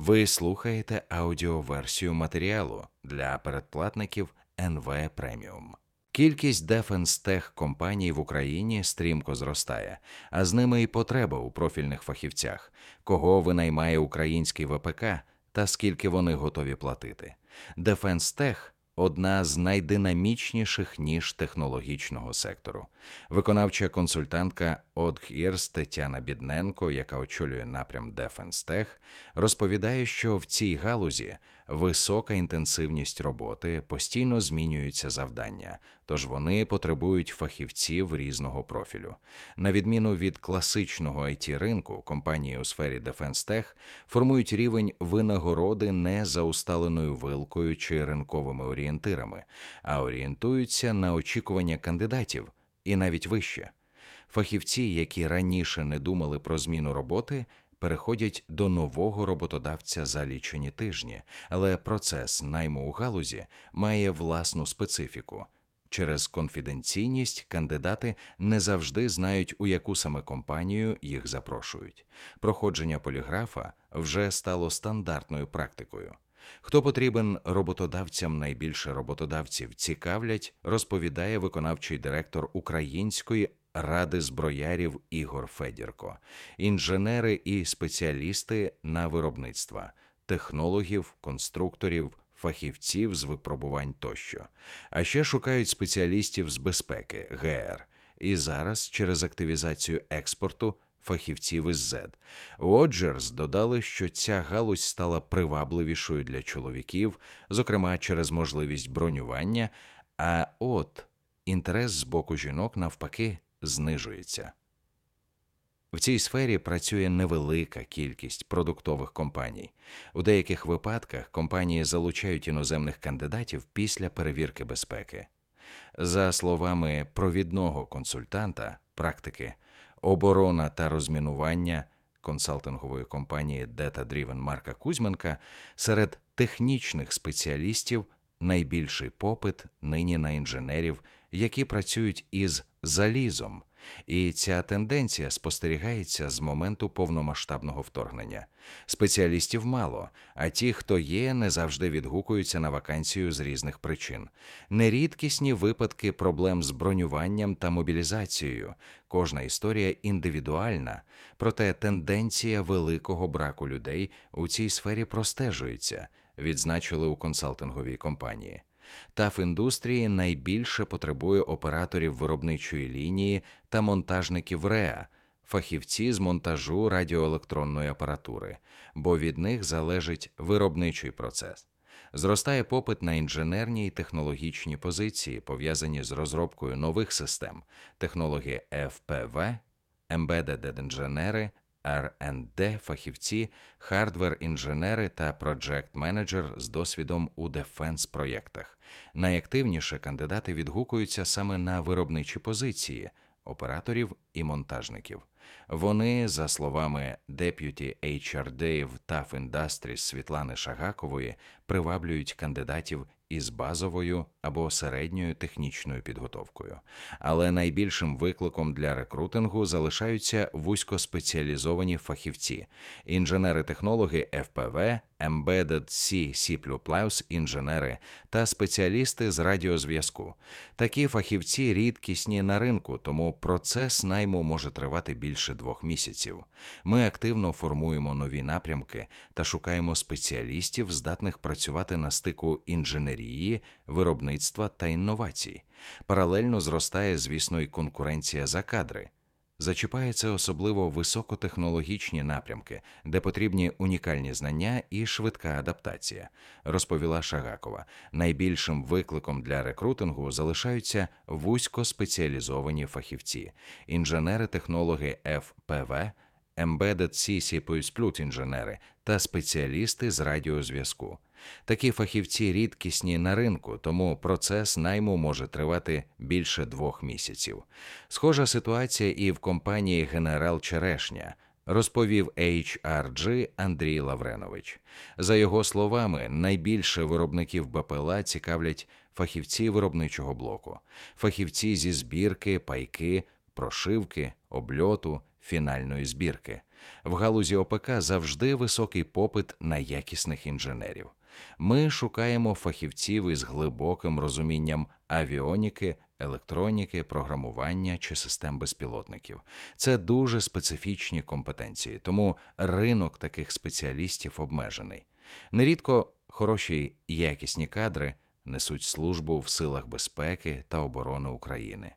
Ви слухаєте аудіоверсію матеріалу для передплатників НВ Преміум. Кількість Defense Tech компаній в Україні стрімко зростає, а з ними і потреба у профільних фахівцях, кого винаймає український ВПК та скільки вони готові платити. Defense Tech – одна з найдинамічніших ніж технологічного сектору. Виконавча консультантка Одгірс Тетяна Бідненко, яка очолює напрям Defense Tech, розповідає, що в цій галузі висока інтенсивність роботи, постійно змінюються завдання, тож вони потребують фахівців різного профілю. На відміну від класичного IT-ринку, компанії у сфері Defense Tech формують рівень винагороди не за усталеною вилкою чи ринковими орієнтирами, а орієнтуються на очікування кандидатів і навіть вище. Фахівці, які раніше не думали про зміну роботи, переходять до нового роботодавця за лічені тижні, але процес найму у галузі має власну специфіку. Через конфіденційність кандидати не завжди знають, у яку саме компанію їх запрошують. Проходження поліграфа вже стало стандартною практикою. Хто потрібен роботодавцям, найбільше роботодавців цікавлять, розповідає виконавчий директор Української ради зброярів Ігор Федірко. Інженери і спеціалісти на виробництва, технологів, конструкторів, фахівців з випробувань тощо. А ще шукають спеціалістів з безпеки, ГР. І зараз, через активізацію експорту, фахівців із Z. Оджерс додали, що ця галузь стала привабливішою для чоловіків, зокрема через можливість бронювання, а інтерес з боку жінок навпаки знижується. В цій сфері працює невелика кількість продуктових компаній. У деяких випадках компанії залучають іноземних кандидатів після перевірки безпеки. За словами провідного консультанта, практики, оборона та розмінування консалтингової компанії Data Driven Марка Кузьменка, серед технічних спеціалістів найбільший попит нині на інженерів, які працюють із залізом. І ця тенденція спостерігається з моменту повномасштабного вторгнення. Спеціалістів мало, а ті, хто є, не завжди відгукуються на вакансію з різних причин. Нерідкісні випадки проблем з бронюванням та мобілізацією. Кожна історія індивідуальна, проте тенденція великого браку людей у цій сфері простежується, відзначили у консалтинговій компанії. ТАФ-індустрії найбільше потребує операторів виробничої лінії та монтажників РЕА, фахівці з монтажу радіоелектронної апаратури, бо від них залежить виробничий процес. Зростає попит на інженерні і технологічні позиції, пов'язані з розробкою нових систем, технології FPV, Embedded інженери, R&D фахівці, хардвер-інженери та проджект-менеджер з досвідом у дефенс-проєктах. Найактивніше кандидати відгукуються саме на виробничі позиції – операторів і монтажників. Вони, за словами Deputy HRD в TAF Industries Світлани Шагакової, приваблюють кандидатів із базовою або середньою технічною підготовкою. Але найбільшим викликом для рекрутингу залишаються вузькоспеціалізовані фахівці – інженери-технологи FPV, Embedded C, C++, інженери та спеціалісти з радіозв'язку. Такі фахівці рідкісні на ринку, тому процес найму може тривати більше 2 місяців. Ми активно формуємо нові напрямки та шукаємо спеціалістів, здатних працювати на стику інженерії, виробництва та інновацій. Паралельно зростає, звісно, і конкуренція за кадри. Зачіпаються особливо високотехнологічні напрямки, де потрібні унікальні знання і швидка адаптація, розповіла Шагакова. Найбільшим викликом для рекрутингу залишаються вузькоспеціалізовані фахівці, інженери-технологи FPV, Embedded C, C++ інженери та спеціалісти з радіозв'язку. Такі фахівці рідкісні на ринку, тому процес найму може тривати більше 2 місяців. Схожа ситуація і в компанії «Генерал Черешня», розповів HRG Андрій Лавренович. За його словами, найбільше виробників БПЛА цікавлять фахівці виробничого блоку, фахівці зі збірки, пайки, прошивки, обльоту, фінальної збірки. В галузі ОПК завжди високий попит на якісних інженерів. Ми шукаємо фахівців із глибоким розумінням авіоніки, електроніки, програмування чи систем безпілотників. Це дуже специфічні компетенції, тому ринок таких спеціалістів обмежений. Нерідко хороші якісні кадри несуть службу в силах безпеки та оборони України.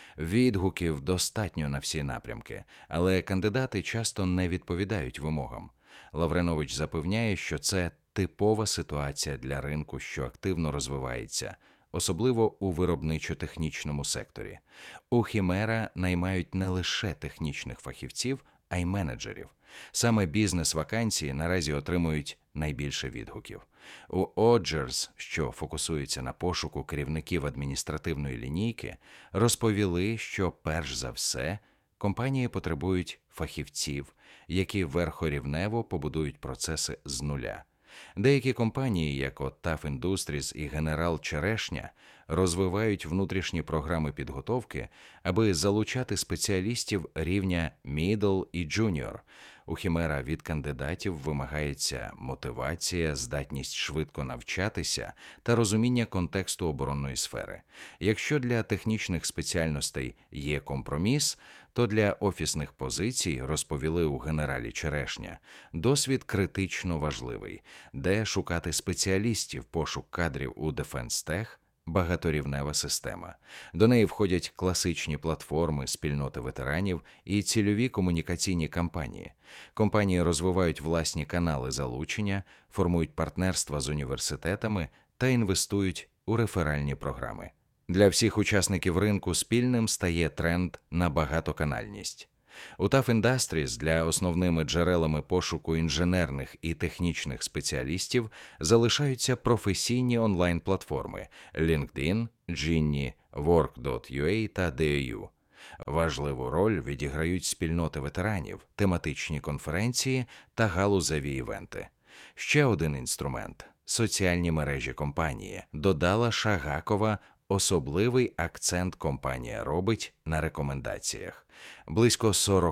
Відгуків достатньо на всі напрямки, але кандидати часто не відповідають вимогам. Лавренович запевняє, що це типова ситуація для ринку, що активно розвивається, особливо у виробничо-технічному секторі. У Хімера наймають не лише технічних фахівців, а й менеджерів. Саме бізнес-вакансії наразі отримують найбільше відгуків. У Оджерс, що фокусується на пошуку керівників адміністративної лінійки, розповіли, що перш за все компанії потребують фахівців, які верхорівнево побудують процеси з нуля. Деякі компанії, як от Tough Industries і Генерал Черешня, розвивають внутрішні програми підготовки, аби залучати спеціалістів рівня Middle і Junior. У Хімера від кандидатів вимагається мотивація, здатність швидко навчатися та розуміння контексту оборонної сфери. Якщо для технічних спеціальностей є компроміс, то для офісних позицій, розповіли у Генералі Черешня, досвід критично важливий, де шукати спеціалістів, пошук кадрів у Defense Tech, багаторівнева система. До неї входять класичні платформи, спільноти ветеранів і цільові комунікаційні кампанії. Компанії розвивають власні канали залучення, формують партнерства з університетами та інвестують у реферальні програми. Для всіх учасників ринку спільним стає тренд на багатоканальність. У Tough Industries для основними джерелами пошуку інженерних і технічних спеціалістів залишаються професійні онлайн-платформи LinkedIn, Gini, Work.ua та DAU. Важливу роль відіграють спільноти ветеранів, тематичні конференції та галузеві івенти. Ще один інструмент – соціальні мережі компанії, додала Шагакова. Особливий акцент компанія робить на рекомендаціях. Близько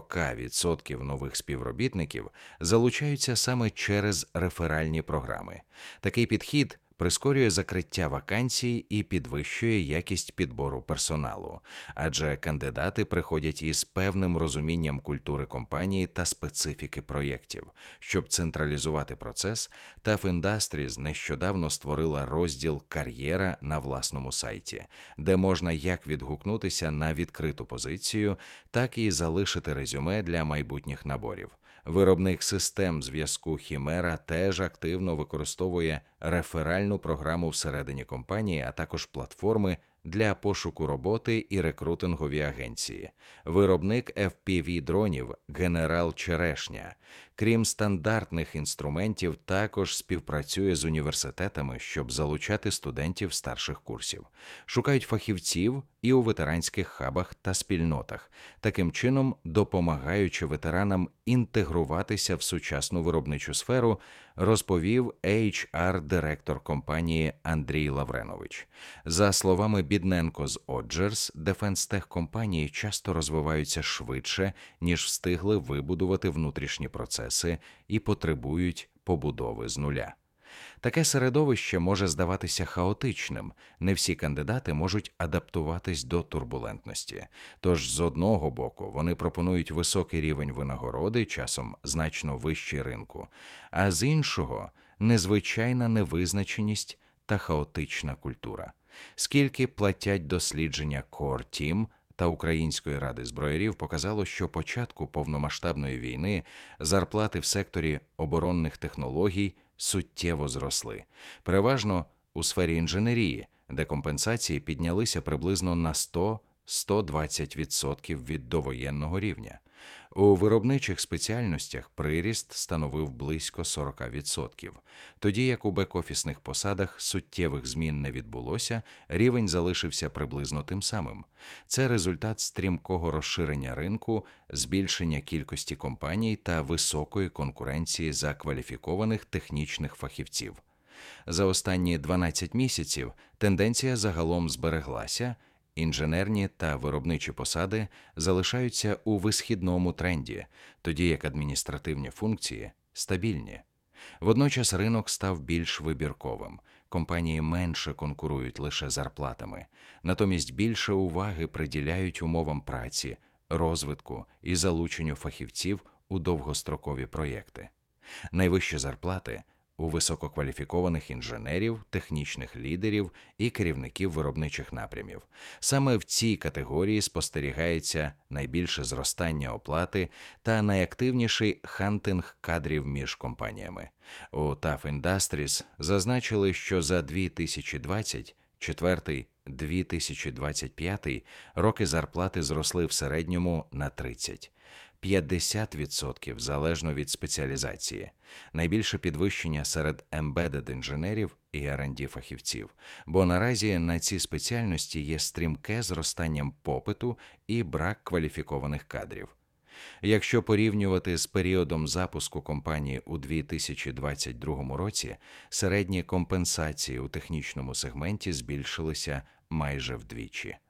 40% нових співробітників залучаються саме через реферальні програми. Такий підхід прискорює закриття вакансій і підвищує якість підбору персоналу, адже кандидати приходять із певним розумінням культури компанії та специфіки проєктів. Щоб централізувати процес, Tough Industries нещодавно створила розділ «Кар'єра» на власному сайті, де можна як відгукнутися на відкриту позицію, так і залишити резюме для майбутніх наборів. Виробник систем зв'язку Хімера теж активно використовує реферальну програму всередині компанії, а також платформи для пошуку роботи і рекрутингові агенції. Виробник FPV-дронів Генерал Черешня, крім стандартних інструментів, також співпрацює з університетами, щоб залучати студентів старших курсів. Шукають фахівців і у ветеранських хабах та спільнотах, таким чином допомагаючи ветеранам інтегруватися в сучасну виробничу сферу, розповів HR-директор компанії Андрій Лавренович. За словами Бідненко з Оджерс, дефенс-тех-компанії часто розвиваються швидше, ніж встигли вибудувати внутрішні процеси і потребують побудови з нуля. Таке середовище може здаватися хаотичним, не всі кандидати можуть адаптуватись до турбулентності. Тож, з одного боку, вони пропонують високий рівень винагороди, часом значно вищий ринку, а з іншого – незвичайна невизначеність та хаотична культура. Скільки платять дослідження Core Team та Української ради зброярів показало, що початку повномасштабної війни зарплати в секторі оборонних технологій суттєво зросли. Переважно у сфері інженерії, де компенсації піднялися приблизно на 100-120% від довоєнного рівня. У виробничих спеціальностях приріст становив близько 40%. Тоді як у бек-офісних посадах суттєвих змін не відбулося, рівень залишився приблизно тим самим. Це результат стрімкого розширення ринку, збільшення кількості компаній та високої конкуренції за кваліфікованих технічних фахівців. За останні 12 місяців тенденція загалом збереглася, Інженерні та виробничі посади залишаються у висхідному тренді, тоді як адміністративні функції – стабільні. Водночас ринок став більш вибірковим. Компанії менше конкурують лише зарплатами, натомість більше уваги приділяють умовам праці, розвитку і залученню фахівців у довгострокові проєкти. Найвищі зарплати – у висококваліфікованих інженерів, технічних лідерів і керівників виробничих напрямів. Саме в цій категорії спостерігається найбільше зростання оплати та найактивніший хантинг кадрів між компаніями. У Tough Industries зазначили, що за 2024-2025 роки зарплати зросли в середньому на 30–50% залежно від спеціалізації. Найбільше підвищення серед embedded інженерів і R&D фахівців, бо наразі на ці спеціальності є стрімке зростанням попиту і брак кваліфікованих кадрів. Якщо порівнювати з періодом запуску компанії у 2022 році, середні компенсації у технічному сегменті збільшилися майже вдвічі.